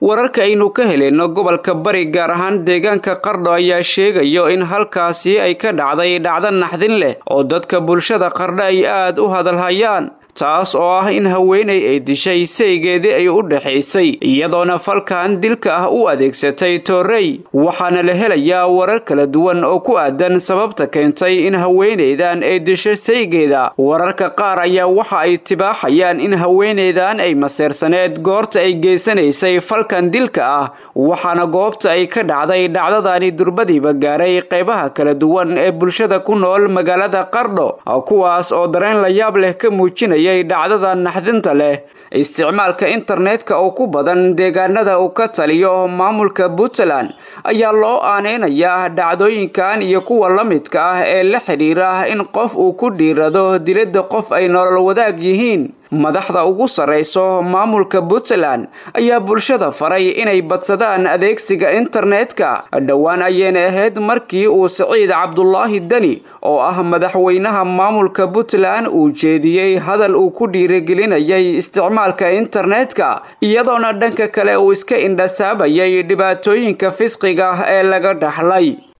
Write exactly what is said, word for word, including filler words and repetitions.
wararka aynu ka heleyno gobolka bari gaar ahaan deegaanka Qardho ayaa sheegayo in halkaasi ay ka dhacday dhacdo naxdin leh oo dadka bulshada Qardho ay aad u hadalhayaan taas oo ah in haweeney ay dishay saygeedii ay u dhaxaysay iyadoona falkan dilka ah u adeegsatay toorey waxaana la helayaa warar kala duwan oo ku aadan sababta keentay in haweeneydan ay dishay saygeeda wararka qaar ayaa waxa ay tibaaxayaan in haweeneydan ay maseersaneed goorta ay geysanaysay falkan dilka ah waxaana goobta ay ka dhacday dhacdadani durbadiiba gaaray qaybaha kala duwan ee bulshada ku nool magaalada Qardho kuwaas oo dareen la yaab leh ka muujinaya dhacdada naxdinta leh isticmaalka internetka oo ku badan deegaanada uu ka taliyo maamulka Puntland ayaa loo aaneynaya dhacdooyinkan iyo kuwa la midka ah ee la xiriira in qof uu ku dhiirado dilada qof ay nolol wadaag yihiin madaxda ugu sareyso maamulka Puntland ayaa bulshada faray inay badsadaan adeegsiga internetka dhawaan ayeen ahayd markii uu Saciid Cabdullaahi Dani oo ah madaxweynaha maamulka Puntland uu jeediyay hadal uu ku dhiirigelinayay isticmaalka internetka iyadoona dhanka kale uu iska indhasaabayay dhibaatooyinka fisqiga ee laga dhaxlay